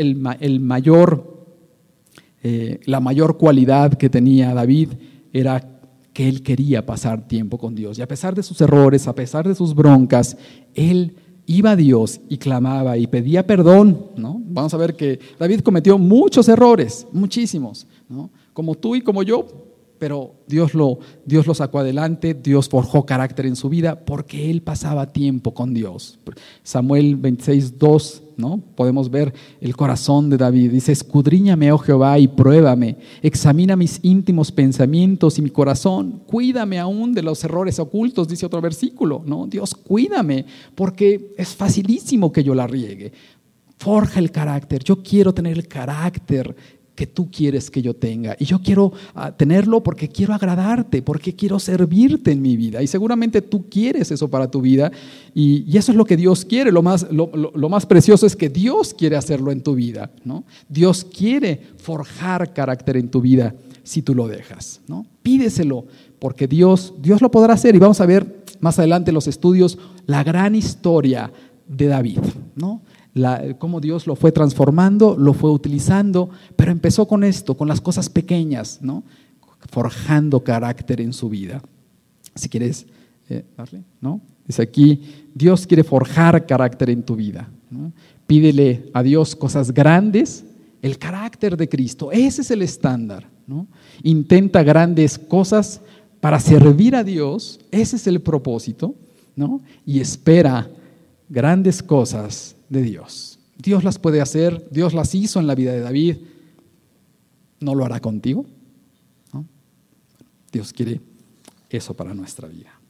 la mayor cualidad que tenía David era que él quería pasar tiempo con Dios. Y a pesar de sus errores, a pesar de sus broncas, él iba a Dios y clamaba y pedía perdón, ¿no? Vamos a ver que David cometió muchos errores, muchísimos, ¿no? Como tú y como yo, pero Dios lo sacó adelante, Dios forjó carácter en su vida porque él pasaba tiempo con Dios. Samuel 26:2, ¿no? Podemos ver el corazón de David. Dice, escudriñame, oh Jehová, y pruébame, examina mis íntimos pensamientos y mi corazón, cuídame aún de los errores ocultos, dice otro versículo, ¿no? Dios, cuídame, porque es facilísimo que yo la riegue. Forja el carácter, yo quiero tener el carácter que tú quieres que yo tenga, y yo quiero tenerlo porque quiero agradarte, porque quiero servirte en mi vida, y seguramente tú quieres eso para tu vida, y eso es lo que Dios quiere. Lo más precioso es que Dios quiere hacerlo en tu vida, ¿no? Dios quiere forjar carácter en tu vida si tú lo dejas, ¿no? Pídeselo, porque Dios lo podrá hacer, y vamos a ver más adelante en los estudios la gran historia de David, ¿no? Cómo Dios lo fue transformando, lo fue utilizando, pero empezó con esto, con las cosas pequeñas, ¿no? Forjando carácter en su vida. Si quieres darle, ¿no? Dice aquí, Dios quiere forjar carácter en tu vida, ¿no? Pídele a Dios cosas grandes, el carácter de Cristo, ese es el estándar, ¿no? Intenta grandes cosas para servir a Dios, ese es el propósito, ¿no? Y espera grandes cosas de Dios. Dios las puede hacer, Dios las hizo en la vida de David, ¿no lo hará contigo? ¿No? Dios quiere eso para nuestra vida.